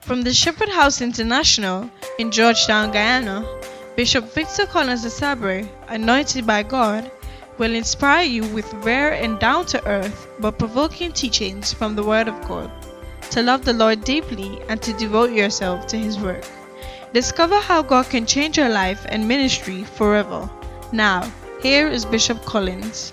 From the Shepherd House International in Georgetown, Guyana, Bishop Victor Collins Asabre, anointed by God, will inspire you with rare and down-to-earth but provoking teachings from the Word of God, to love the Lord deeply and to devote yourself to His work. Discover how God can change your life and ministry forever. Now, here is Bishop Collins.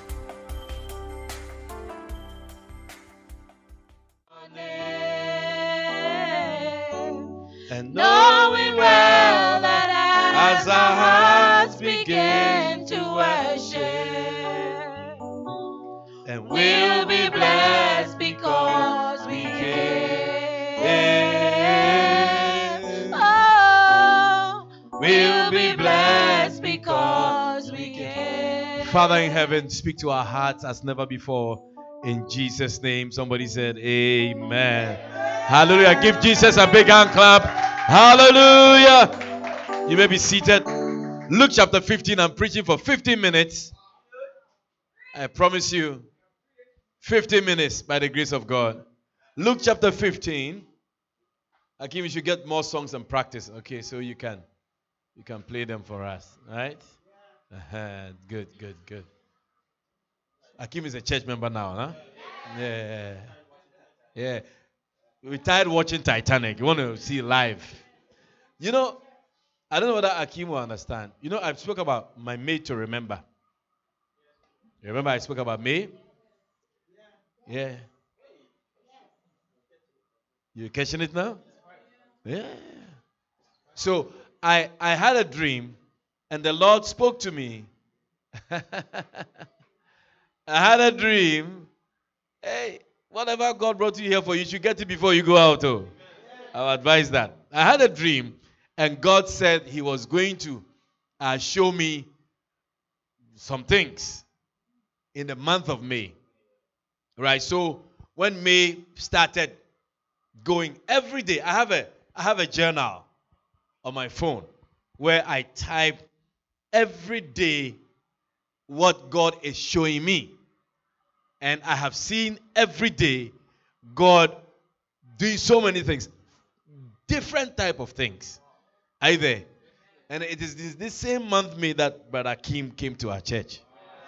And knowing well that as our hearts begin to worship, and we'll be blessed because we can. Oh, we'll be blessed because we can. Father in heaven, speak to our hearts as never before. In Jesus' name, somebody said, Amen. Hallelujah. Give Jesus a big hand clap. Hallelujah. You may be seated. Luke chapter 15. I'm preaching for 15 minutes. I promise you, 15 minutes by the grace of God. Luke chapter 15. Akim, you should get more songs and practice. Okay, so you can play them for us. All right? Good. Akim is a church member now, huh? Yeah. We're tired watching Titanic. You want to see live. You know, I don't know whether Akim will understand. You know, I've spoke about my May to remember. You remember I spoke about May? Yeah. You catching it now? Yeah. So I had a dream and the Lord spoke to me. I had a dream. Hey, whatever God brought you here for, you should get it before you go out. Oh, I'll advise that. I had a dream, and God said He was going to show me some things in the month of May. Right. So when May started going every day, I have a journal on my phone where I type every day what God is showing me. And I have seen every day God doing so many things. Different type of things. Are you there? And it is this same month May that Brother Kim came to our church.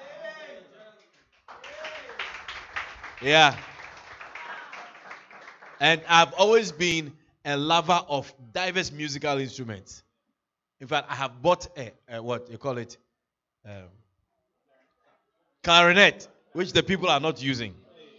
Yeah. And I've always been a lover of diverse musical instruments. In fact, I have bought what you call it? Clarinet, which the people are not using.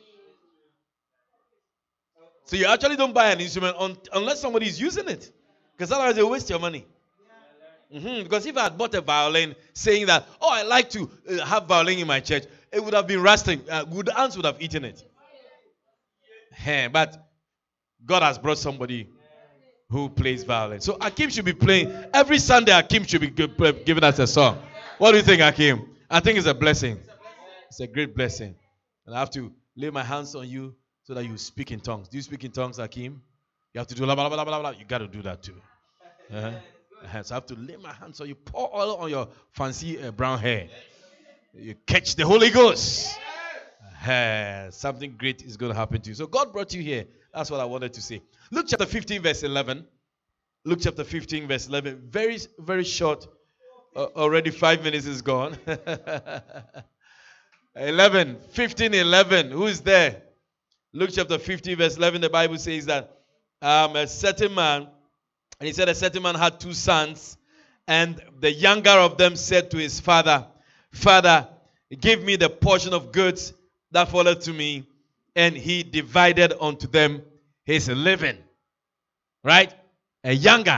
So you actually don't buy an instrument unless somebody is using it. Because otherwise they waste your money. Because if I had bought a violin saying that, I like to have violin in my church, it would have been rusting. Good ants would have eaten it. But God has brought somebody who plays violin. So Akim should be playing. Every Sunday Akim should be giving us a song. What do you think, Akim? I think it's a blessing. It's a great blessing. And I have to lay my hands on you so that you speak in tongues. Do you speak in tongues, Akim? You have to do blah, blah, blah, blah, blah. You got to do that too. So I have to lay my hands on you, pour oil on your fancy brown hair. You catch the Holy Ghost. Something great is going to happen to you. So God brought you here. That's what I wanted to say. Luke chapter 15 verse 11. Luke chapter 15 verse 11. Very, very short. Already 5 minutes is gone. 11. Who is there? Luke chapter 15 verse 11. The Bible says that a certain man, and he said a certain man had 2 sons, and the younger of them said to his father, Father, give me the portion of goods that falleth to me. And he divided unto them his living. Right? A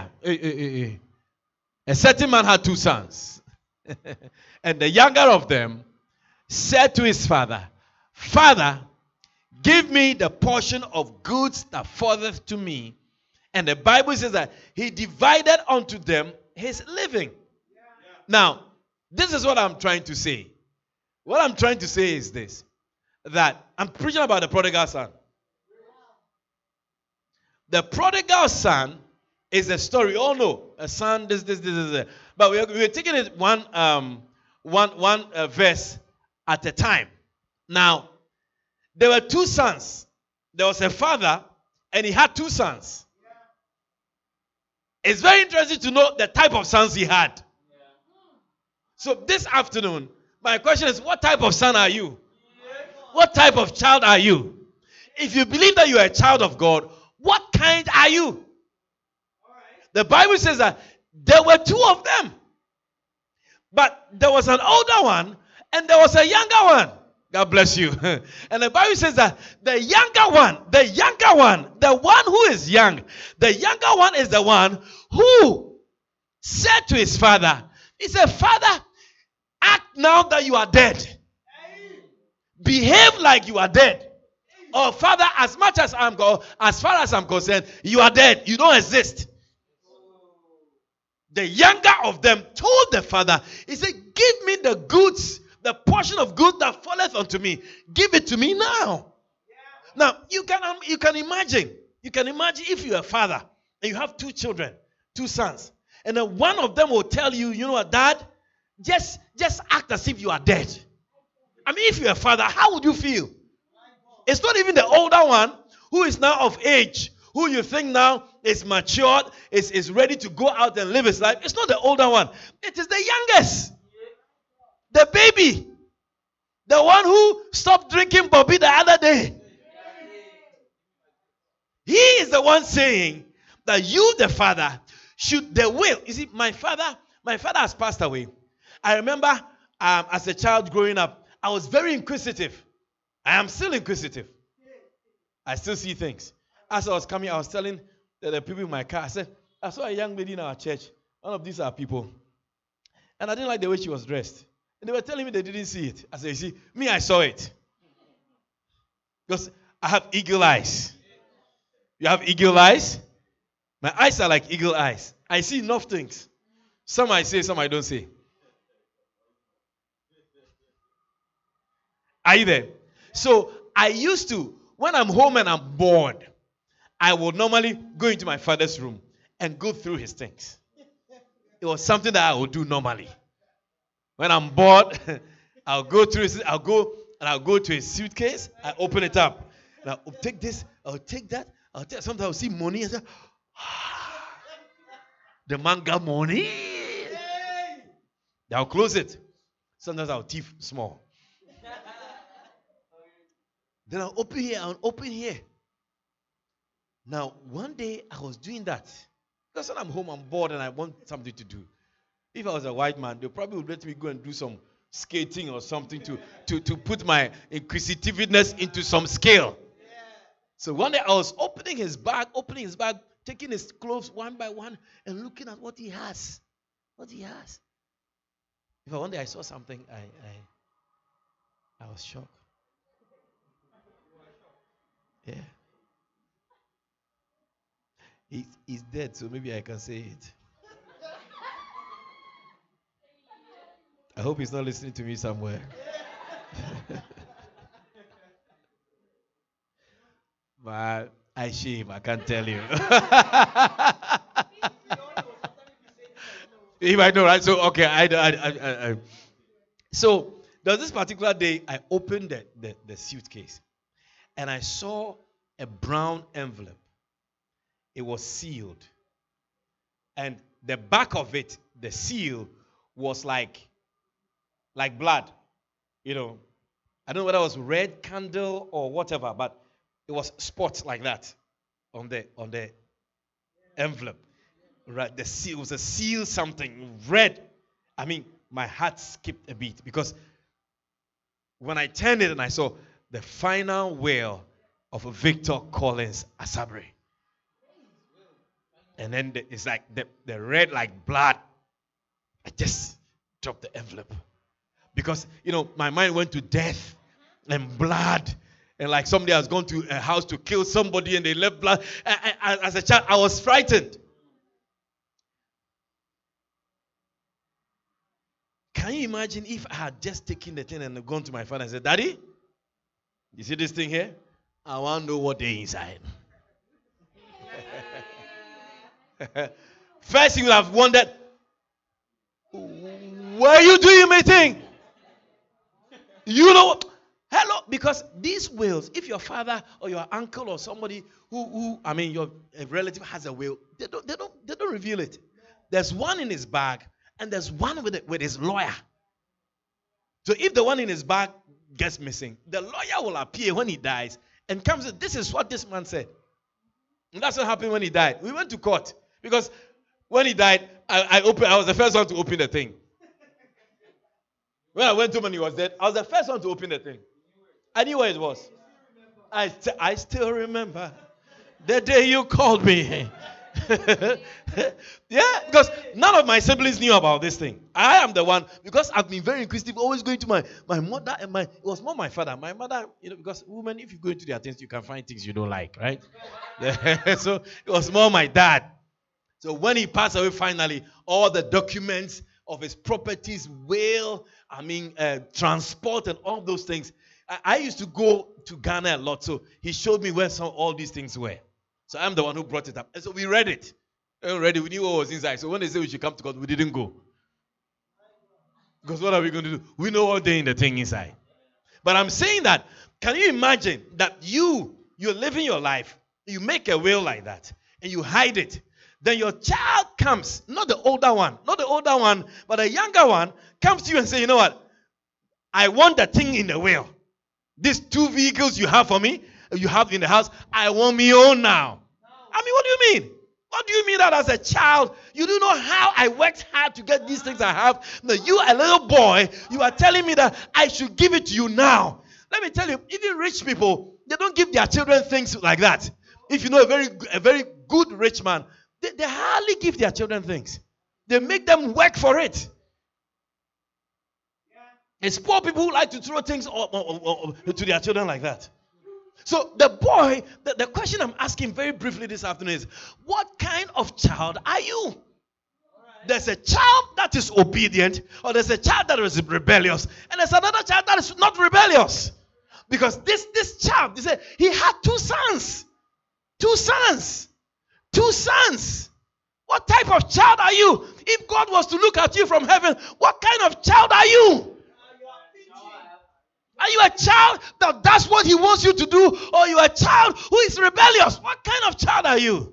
certain man had 2 sons. And the younger of them said to his father, Father, give me the portion of goods that falleth to me. And the Bible says that he divided unto them his living. Now, this is what I'm trying to say. What I'm trying to say is this. That I'm preaching about the prodigal son. The prodigal son is a story. Oh no, a son, this. But we're taking it one verse at a time. Now, there were 2 sons. There was a father, and he had 2 sons. It's very interesting to know the type of sons he had. So this afternoon, my question is, what type of son are you? What type of child are you? If you believe that you are a child of God, what kind are you? The Bible says that there were two of them. But there was an older one and there was a younger one. God bless you. And the Bible says that the younger one, the one who is young, the younger one is the one who said to his father, he said, Father, act now that you are dead. Behave like you are dead. Or Father, as far as I'm concerned, you are dead. You don't exist. The younger of them told the father, he said, give me the goods, the portion of good that falleth unto me. Give it to me now. Now, you can imagine if you're a father and you have two children, two sons, and then one of them will tell you, you know what, Dad, just act as if you are dead. I mean, if you're a father, how would you feel? It's not even the older one who is now of age, who you think now is matured, is ready to go out and live his life. It's not the older one. It is the youngest. The baby. The one who stopped drinking Bobby the other day. He is the one saying that you, the father, should the will. You see, my father has passed away. I remember as a child growing up, I was very inquisitive. I am still inquisitive. I still see things. As I was coming, I was telling the people in my car, I said, I saw a young lady in our church. One of these are people. And I didn't like the way she was dressed. And they were telling me they didn't see it. I said, you see, me, I saw it. Because I have eagle eyes. You have eagle eyes? My eyes are like eagle eyes. I see enough things. Some I say, some I don't say. Are you there? So I used to, when I'm home and I'm bored, I would normally go into my father's room and go through his things. It was something that I would do normally. When I'm bored, I'll go to his suitcase, I open it up. And I'll take this, I'll take that, sometimes I'll see money and say, the man got money. Then I'll close it. Sometimes I'll thief small. Then I'll open here. Now, one day I was doing that. Because when I'm home, I'm bored and I want something to do. If I was a white man, they probably would let me go and do some skating or something to put my inquisitiveness into some scale. So one day I was opening his bag, taking his clothes one by one and looking at what he has. If one day I saw something, I was shocked. Yeah. He's dead, so maybe I can say it. I hope he's not listening to me somewhere. But I shame, I can't tell you. If I know, right? So, okay, I so, there was this particular day, I opened the suitcase. And I saw a brown envelope. It was sealed. And the back of it, the seal, was like blood. You know, I don't know whether it was red candle or whatever, but it was spots like that on the envelope. Right, the seal was a seal, something red. I mean, my heart skipped a beat because when I turned it and I saw the final will of Victor Collins Asabri. And then it's like the red like blood. I just dropped the envelope. Because, you know, my mind went to death and blood. And like somebody has gone to a house to kill somebody and they left blood. As a child, I was frightened. Can you imagine if I had just taken the thing and gone to my father and said, Daddy, you see this thing here? I want to know what they inside. First, you would have wondered, what are you doing, my thing? You know, Hello, because these wills, if your father or your uncle or somebody your relative has a will, they don't reveal it. There's one in his bag and there's one with his lawyer. So if the one in his bag gets missing, the lawyer will appear when he dies and comes and this is what this man said. And that's what happened when he died. We went to court because when he died, I was the first one to open the thing. When I went to him and he was dead, I was the first one to open the thing. I knew where it was. I still remember the day you called me. Yeah, because none of my siblings knew about this thing. I am the one, because I've been very inquisitive, always going to my mother and it was more my father. My mother, because women, if you go into their things, you can find things you don't like, right? Yeah, so it was more my dad. So when he passed away, finally, all the documents of his properties, will, transport and all those things. I used to go to Ghana a lot, so he showed me where all these things were. So I'm the one who brought it up. And so we read it. We knew what was inside. So when they said we should come to court, we didn't go. Because what are we going to do? We know what's in the thing inside. But I'm saying that, can you imagine that you're living your life, you make a will like that, and you hide it. Then your child comes, not the older one, but a younger one comes to you and say, you know what? I want the thing in the will. These 2 vehicles you have for me, you have in the house, I want me own now. What do you mean? What do you mean that as a child, you don't know how I worked hard to get these things I have? No, you, a little boy, you are telling me that I should give it to you now. Let me tell you, even rich people, they don't give their children things like that. If you know a very good rich man, they hardly give their children things. They make them work for it. It's poor people who like to throw things to their children like that. So the boy, the question I'm asking very briefly this afternoon is, what kind of child are you? There's a child that is obedient, or there's a child that is rebellious, and there's another child that is not rebellious. Because this child, they said, he had 2 sons. 2 sons. 2 sons. What type of child are you? If God was to look at you from heaven, what kind of child are you? Are you a child that does what he wants you to do? Or are you a child who is rebellious? What kind of child are you?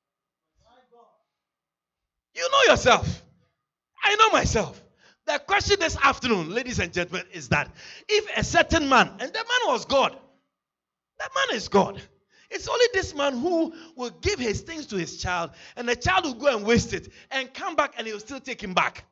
You know yourself. I know myself. The question this afternoon, ladies and gentlemen, is that if a certain man, and that man was God, that man is God. It's only this man who will give his things to his child, and the child will go and waste it, and come back and he will still take him back.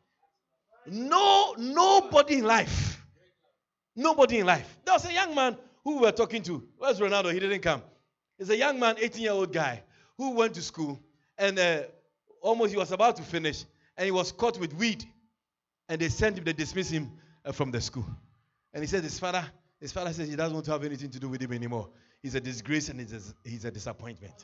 Nobody in life. Nobody in life. There was a young man who we were talking to. Where's Ronaldo? He didn't come. He's a young man, 18-year-old guy, who went to school, and almost he was about to finish, and he was caught with weed. And they dismissed him from the school. And he said his father says he doesn't want to have anything to do with him anymore. He's a disgrace and he's a disappointment.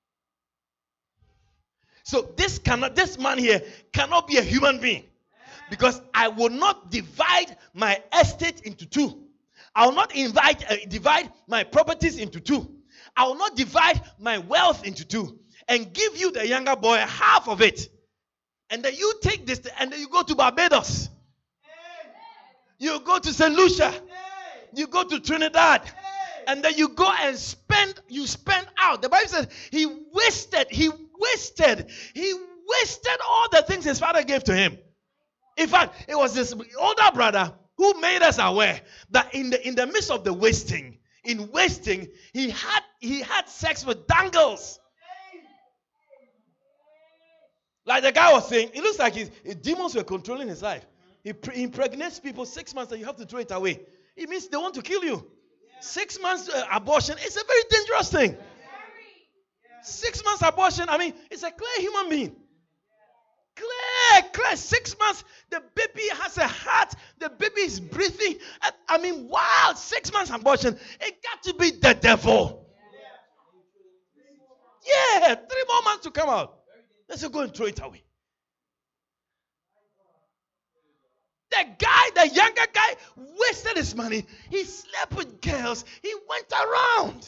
So this man here cannot be a human being. Because I will not divide my estate into 2. I will not divide my properties into 2. I will not divide my wealth into 2. And give you, the younger boy, half of it. And then you take this and then you go to Barbados. You go to St. Lucia. You go to Trinidad. And then you go and spend out. The Bible says he wasted all the things his father gave to him. In fact, it was this older brother who made us aware that in the midst of the wasting, he had sex with dangles. Like the guy was saying, it looks like his demons were controlling his life. He impregnates people 6 months and you have to throw it away. It means they want to kill you. 6 months abortion, it's a very dangerous thing. 6 months abortion, it's a clear human being. Clear. 6 months, the baby has a heart, the baby is breathing. Wow, 6 months abortion, it got to be the devil. Yeah, 3 more months to come out. Let's go and throw it away. The younger guy, wasted his money. He slept with girls. He went around.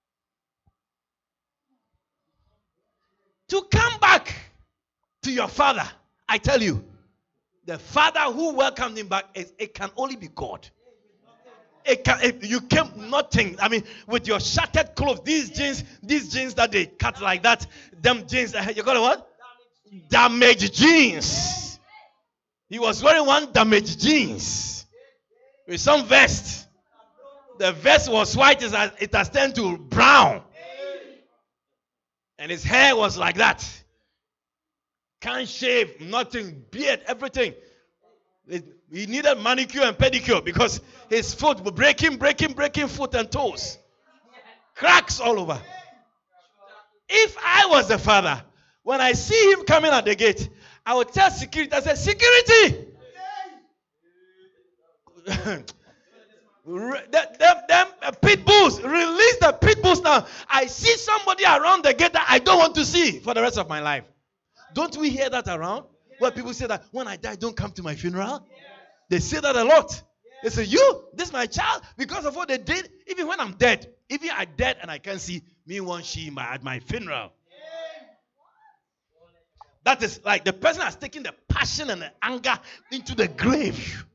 To come back to your father, I tell you, the father who welcomed him back, it can only be God. You came nothing. I mean, with your shattered clothes, these jeans that they cut like that, them jeans, you call it what? Damaged jeans. He was wearing one damaged jeans with some vest. The vest was white, it has turned to brown. And his hair was like that. Can't shave, nothing, beard, everything. He needed manicure and pedicure because his foot was breaking foot and toes. Cracks all over. If I was the father, when I see him coming at the gate, I would tell security, I said, security! Them pit bulls, release the pit bulls now. I see somebody around the gate that I don't want to see for the rest of my life. Don't we hear that around? Where people say that when I die, don't come to my funeral. They say that a lot. They say, this is my child, because of what they did. Even when I'm dead, even I'm dead and I can't see me one she at my funeral. That is like the person has taken the passion and the anger into the grave.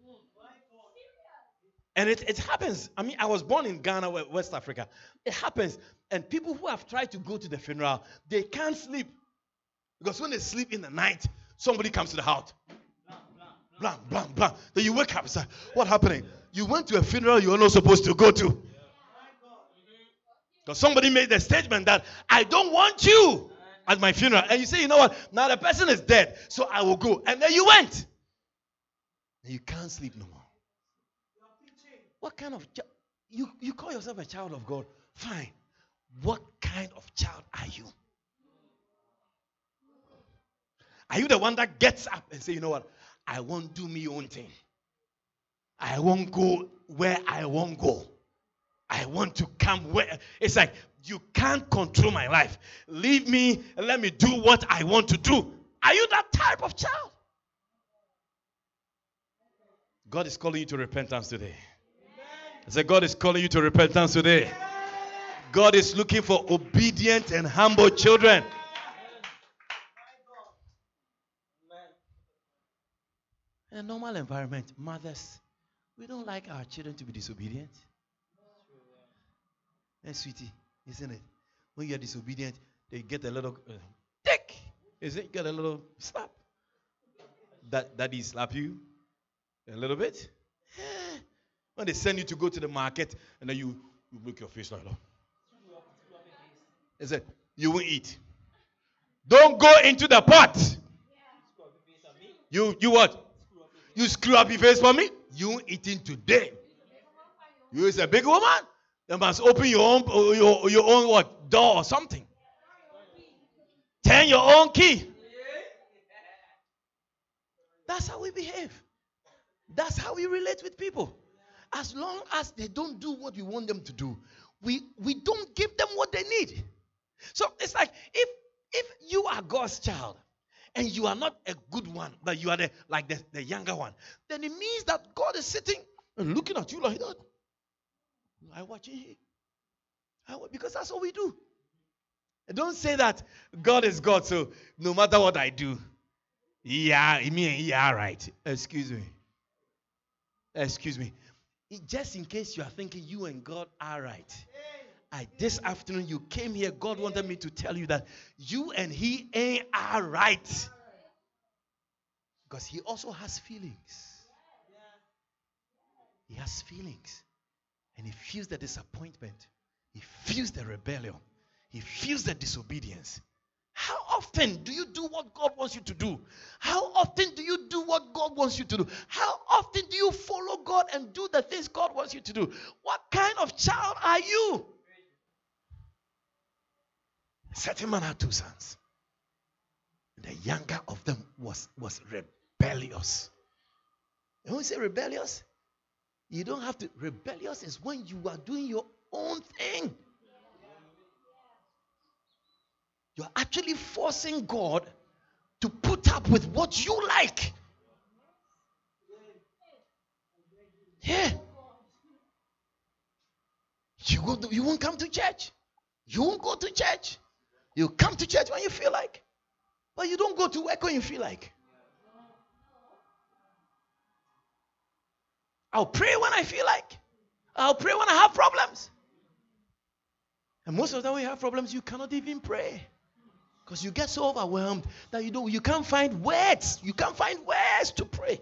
And it happens. I mean, I was born in Ghana, West Africa. It happens. And people who have tried to go to the funeral, they can't sleep. Because when they sleep in the night, somebody comes to the house. Blah, blah, blah. Then you wake up and say, what's happening? You went to a funeral you were not supposed to go to. Because somebody made the statement that I don't want you at my funeral. And you say, you know what? Now the person is dead, so I will go. And then you went. And you can't sleep no more. What kind of child? You call yourself a child of God. Fine. What kind of child are you? Are you the one that gets up and say, you know what? I won't do my own thing. I won't go where I won't go. I want to come where. It's like, you can't control my life. Leave me and let me do what I want to do. Are you that type of child? God is calling you to repentance today. I said, God is calling you to repentance today. God is looking for obedient and humble children. In a normal environment, mothers, we don't like our children to be disobedient. And sweetie, isn't it? When you're disobedient, they get a little tick. Isn't it? Get a little slap. Daddy slap you a little bit. When they send you to go to the market and then you make your face like that. They say, you won't eat. Don't go into the pot. You what? You screw up your face for me? You ain't eating today. You is a big woman. You must open your own what? Door or something. Turn your own key. That's how we behave. That's how we relate with people. As long as they don't do what we want them to do, we don't give them what they need. So it's like if you are God's child and you are not a good one, but you are the younger one, then it means that God is sitting and looking at you like that. I watching him. Because that's what we do. And don't say that God is God, so no matter what I do, right. Excuse me. Just in case you are thinking you and God are right. This afternoon you came here, God wanted me to tell you that you and he ain't all right. Because he also has feelings. He has feelings. And he feels the disappointment. He feels the rebellion. He feels the disobedience. How often do you do what God wants you to do? How often do you do what God wants you to do? How often do you follow God and do the things God wants you to do? What kind of child are you? A certain man had 2 sons. The younger of them was rebellious. And when we say rebellious, you don't have to. Rebellious is when you are doing your own thing. You're actually forcing God to put up with what you like. Yeah. You won't come to church. You won't go to church. You come to church when you feel like. But you don't go to work when you feel like. I'll pray when I feel like. I'll pray when I have problems. And most of the time when you have problems, you cannot even pray. Because you get so overwhelmed that you can't find words. You can't find words to pray.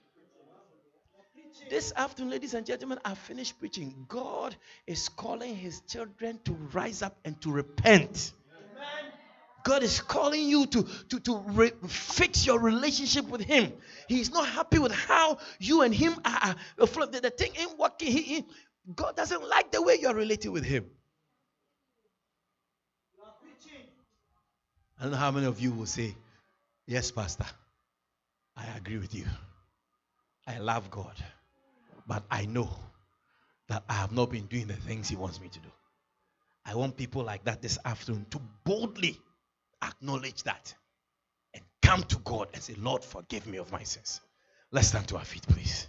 This afternoon, ladies and gentlemen, I finished preaching. God is calling his children to rise up and to repent. Amen. God is calling you to fix your relationship with him. He's not happy with how you and him are. The thing ain't working. God doesn't like the way you're relating with him. I don't know how many of you will say, yes, Pastor, I agree with you. I love God. But I know that I have not been doing the things he wants me to do. I want people like that this afternoon to boldly acknowledge that and come to God and say, Lord, forgive me of my sins. Let's stand to our feet, please.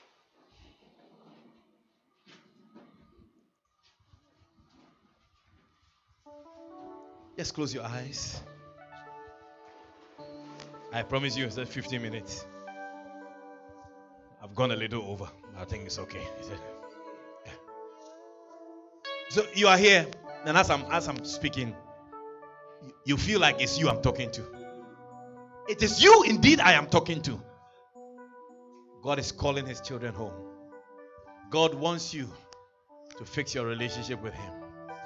Just close your eyes. I promise you, it's 15 minutes. I've gone a little over. I think it's okay. Yeah. So you are here, and as I'm speaking, you feel like it's you I'm talking to. It is you indeed I am talking to. God is calling his children home. God wants you to fix your relationship with him.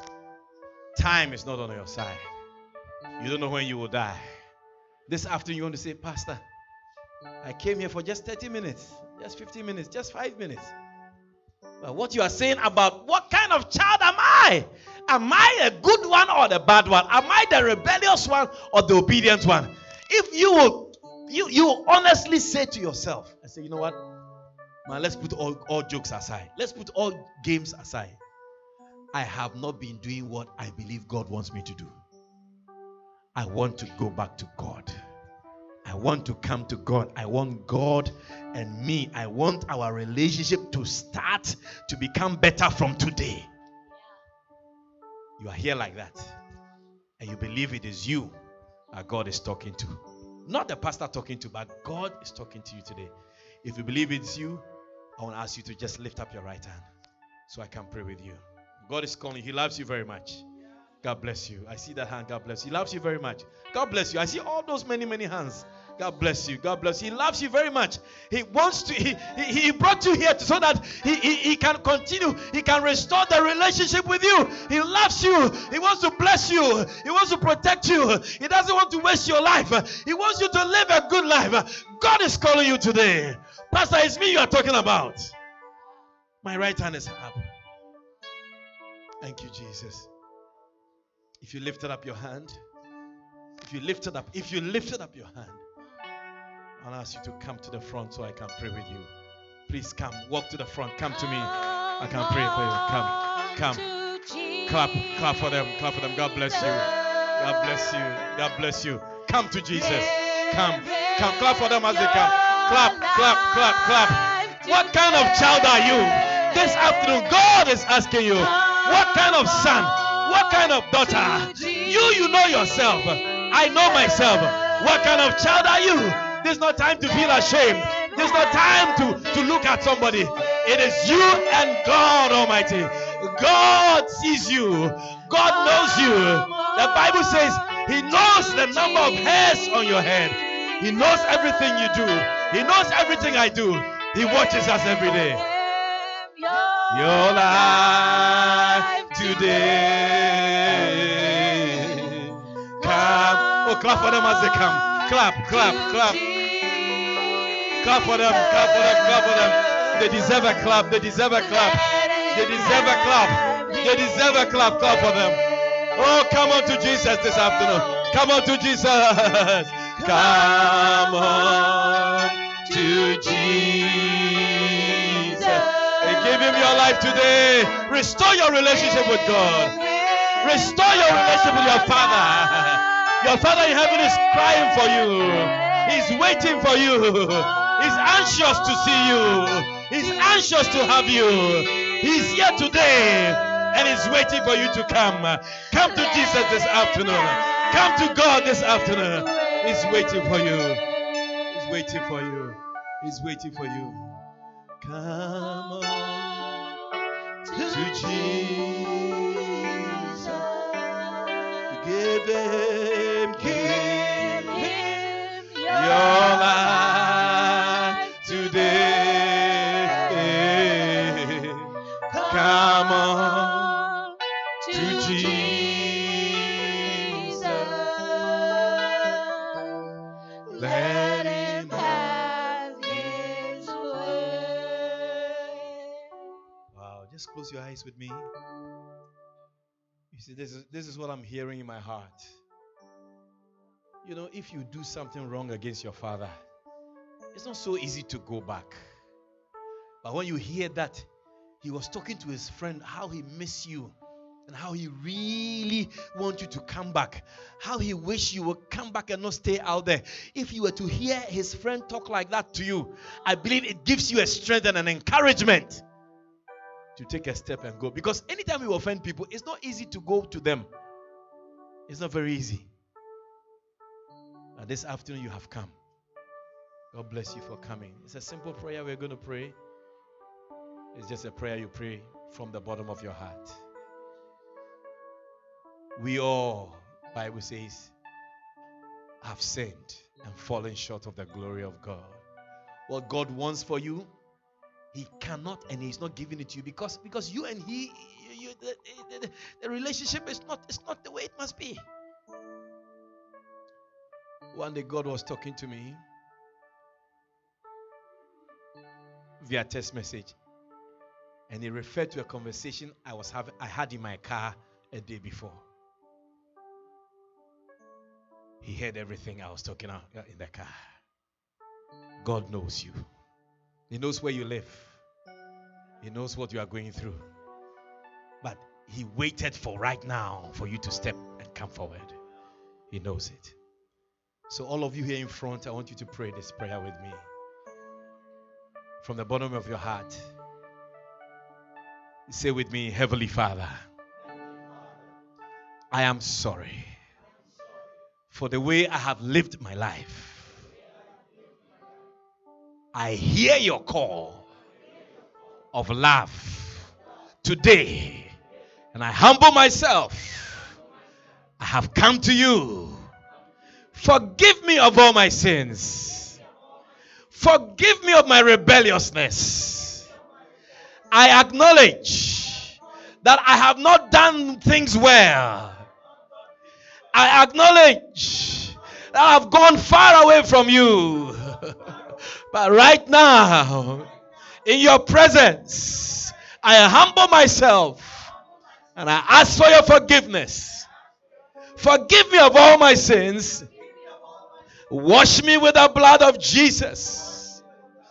Time is not on your side. You don't know when you will die. This afternoon you want to say, Pastor, I came here for just 30 minutes, just 15 minutes, just 5 minutes. But what you are saying about what kind of child am I? Am I a good one or the bad one? Am I the rebellious one or the obedient one? If you will honestly say to yourself, I say, you know what? Man, let's put all jokes aside. Let's put all games aside. I have not been doing what I believe God wants me to do. I want to go back to God. I want to come to God. I want God and me. I want our relationship to start to become better from today. You are here like that. And you believe it is you that God is talking to. Not the pastor talking to, but God is talking to you today. If you believe it's you, I want to ask you to just lift up your right hand so I can pray with you. God is calling you. He loves you very much. God bless you. I see that hand. God bless you. He loves you very much. God bless you. I see all those many, many hands. God bless you. God bless you. He loves you very much. He wants to. He brought you here so that he can continue. He can restore the relationship with you. He loves you. He wants to bless you. He wants to protect you. He doesn't want to waste your life. He wants you to live a good life. God is calling you today. Pastor, it's me you are talking about. My right hand is up. Thank you, Jesus. If you lifted up your hand, if you lifted up your hand, I'll ask you to come to the front so I can pray with you. Please come, walk to the front, come to me. I can pray for you. Come. Clap for them. God bless you. God bless you. God bless you. Come to Jesus. Come. Clap for them as they come. Clap. What kind of child are you? This afternoon, God is asking you, what kind of son? What kind of daughter? You know yourself. I know myself. What kind of child are you? There's no time to feel ashamed. There's no time to look at somebody. It is you and God Almighty. God sees you. God knows you. The Bible says he knows the number of hairs on your head. He knows everything you do. He knows everything I do. He watches us every day. Your life today. Come. Oh, clap for them as they come. Clap. Clap for them. They deserve a clap. Clap for them. Oh, come on to Jesus this afternoon. Come on to Jesus. Come on to Jesus. Give him your life today. Restore your relationship with God. Restore your relationship with your Father. Your Father in heaven is crying for you. He's waiting for you. He's anxious to see you. He's anxious to have you. He's here today and he's waiting for you to come. Come to Jesus this afternoon. Come to God this afternoon. He's waiting for you. He's waiting for you. He's waiting for you. Come on to Jesus. Give him your life today. Come on to Jesus. Let him have his way. Wow, just close your eyes with me. You see, this is what I'm hearing in my heart. You know, if you do something wrong against your father, it's not so easy to go back. But when you hear that he was talking to his friend, how he miss you and how he really wants you to come back, how he wish you would come back and not stay out there. If you were to hear his friend talk like that to you, I believe it gives you a strength and an encouragement to take a step and go. Because anytime you offend people, it's not easy to go to them. It's not very easy. And this afternoon you have come. God bless you for coming. It's a simple prayer we're going to pray. It's just a prayer you pray from the bottom of your heart. We all, Bible says, have sinned and fallen short of the glory of God. What God wants for you, He cannot, and He's not giving it to you because you and He, the relationship is not the way it must be. One day God was talking to me via text message, and He referred to a conversation I had in my car a day before. He heard everything I was talking about in the car. God knows you. He knows where you live. He knows what you are going through. But He waited for right now for you to step and come forward. He knows it. So all of you here in front, I want you to pray this prayer with me. From the bottom of your heart. Say with me, Heavenly Father, I am sorry for the way I have lived my life. I hear your call of love today, and I humble myself. I have come to you. Forgive me of all my sins. Forgive me of my rebelliousness. I acknowledge that I have not done things well. I acknowledge that I have gone far away from you. But right now, in your presence, I humble myself and I ask for your forgiveness. Forgive me of all my sins. Wash me with the blood of Jesus.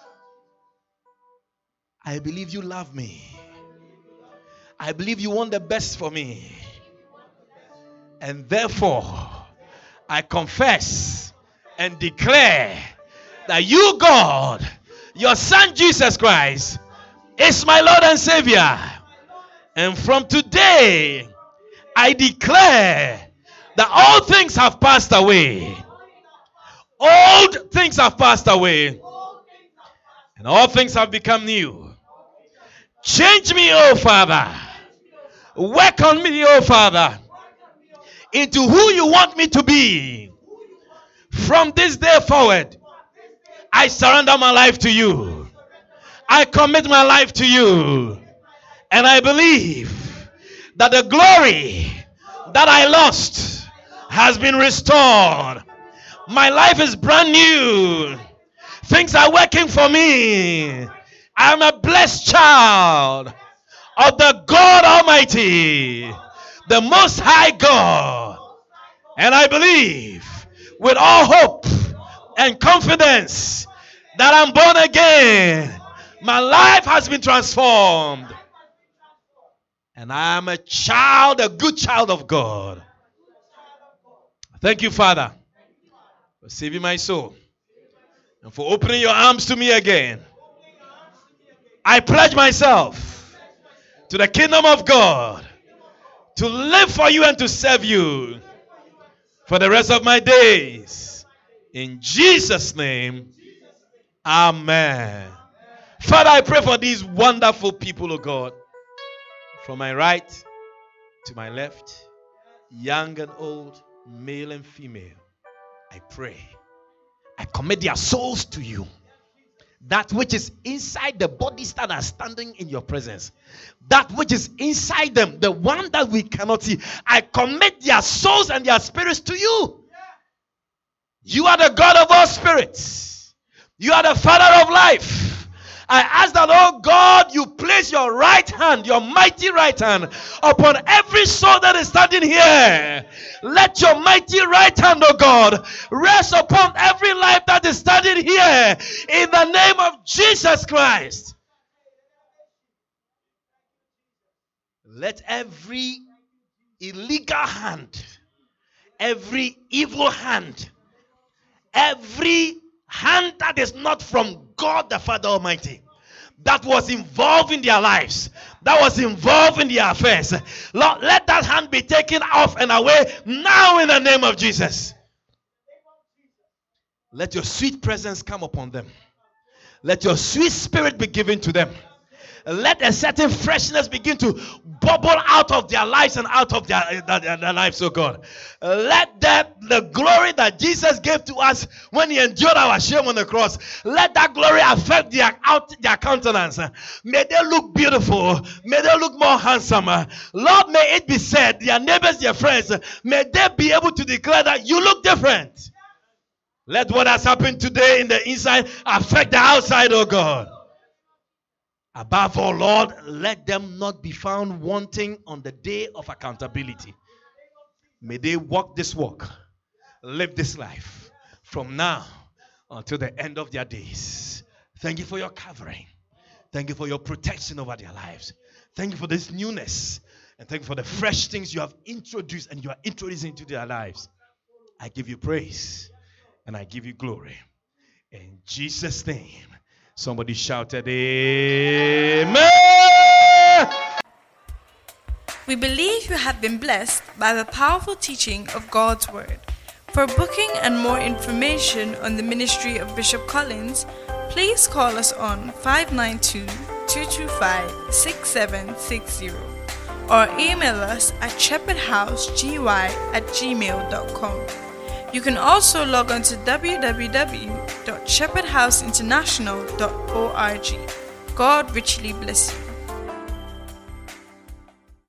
I believe you love me. I believe you want the best for me. And therefore, I confess and declare that you, God, your Son Jesus Christ, is my Lord and Savior. And from today, I declare that all things have passed away. Old things have passed away. And all things have become new. Change me, oh Father. Work on me, oh Father, into who you want me to be. From this day forward, I surrender my life to you. I commit my life to you. And I believe that the glory that I lost has been restored. My life is brand new. Things are working for me. I am a blessed child of the God Almighty, the Most High God. And I believe with all hope and confidence that I'm born again. My life has been transformed. And I am a child, a good child of God. Thank you, Father, for saving my soul and for opening your arms to me again. I pledge myself to the kingdom of God, to live for you and to serve you for the rest of my days. In Jesus' name, amen. Father, I pray for these wonderful people, oh God. From my right to my left, young and old, male and female, I pray. I commit their souls to you. That which is inside the bodies that are standing in your presence, that which is inside them, the one that we cannot see, I commit their souls and their spirits to you. You are the God of all spirits. You are the Father of life. I ask that, oh God, you place your right hand, your mighty right hand, upon every soul that is standing here. Let your mighty right hand, oh God, rest upon every life that is standing here. In the name of Jesus Christ. Let every illegal hand, every evil hand, every hand that is not from God the Father Almighty, that was involved in their lives, that was involved in their affairs, Lord, let that hand be taken off and away now in the name of Jesus. Let your sweet presence come upon them. Let your sweet spirit be given to them. Let a certain freshness begin to bubble out of their lives and out of their lives, oh God. Let the glory that Jesus gave to us when he endured our shame on the cross, let that glory affect their countenance. May they look beautiful. May they look more handsome. Lord, may it be said, their neighbors, their friends, may they be able to declare that you look different. Let what has happened today in the inside affect the outside, oh God. Above all, Lord, let them not be found wanting on the day of accountability. May they walk this walk, live this life from now until the end of their days. Thank you for your covering. Thank you for your protection over their lives. Thank you for this newness. And thank you for the fresh things you have introduced and you are introducing into their lives. I give you praise and I give you glory. In Jesus' name. Somebody shouted, Amen. We believe you have been blessed by the powerful teaching of God's Word. For booking and more information on the ministry of Bishop Collins, please call us on 592-225-6760 or email us at shepherdhousegY@gmail.com. You can also log on to www.shepherdhouseinternational.org. God richly bless you.